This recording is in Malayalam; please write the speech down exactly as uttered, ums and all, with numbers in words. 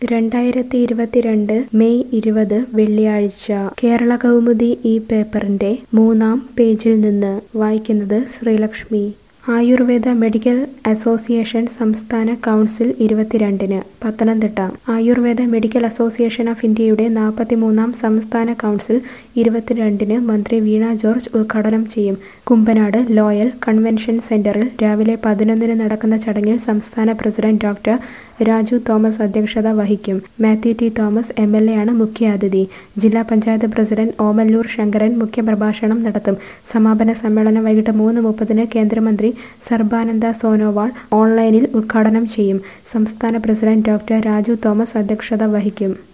രണ്ടായിരത്തി ഇരുപത്തിരണ്ട് മെയ് ഇരുപത് വെള്ളിയാഴ്ച കേരള കൗമുദി ഈ പേപ്പറിന്റെ മൂന്നാം പേജിൽ നിന്ന് വായിക്കുന്നത് ശ്രീലക്ഷ്മി. ആയുർവേദ മെഡിക്കൽ അസോസിയേഷൻ സംസ്ഥാന കൗൺസിൽ ഇരുപത്തിരണ്ടിന് Pathanamthitta. Ayurveda medical association of ഇന്ത്യയുടെ നാൽപ്പത്തിമൂന്നാം സംസ്ഥാന കൗൺസിൽ ഇരുപത്തിരണ്ടിന് മന്ത്രി വീണ ജോർജ് ഉദ്ഘാടനം ചെയ്യും. കുമ്പനാട് ലോയൽ കൺവെൻഷൻ സെന്ററിൽ രാവിലെ പതിനൊന്നിന് നടക്കുന്ന ചടങ്ങിൽ സംസ്ഥാന പ്രസിഡന്റ് ഡോക്ടർ രാജു തോമസ് അധ്യക്ഷത വഹിക്കും. Mathew T Thomas M L A ആണ് മുഖ്യാതിഥി. ജില്ലാ പഞ്ചായത്ത് പ്രസിഡന്റ് ഓമല്ലൂർ ശങ്കരൻ മുഖ്യപ്രഭാഷണം നടത്തും. സമാപന സമ്മേളനം വൈകിട്ട് മൂന്ന് മുപ്പതിന് കേന്ദ്രമന്ത്രി സർബാനന്ദ സോനോവാൾ ഓൺലൈനിൽ ഉദ്ഘാടനം ചെയ്യും. സംസ്ഥാന പ്രസിഡന്റ് ഡോക്ടർ രാജു തോമസ് അധ്യക്ഷത വഹിക്കും.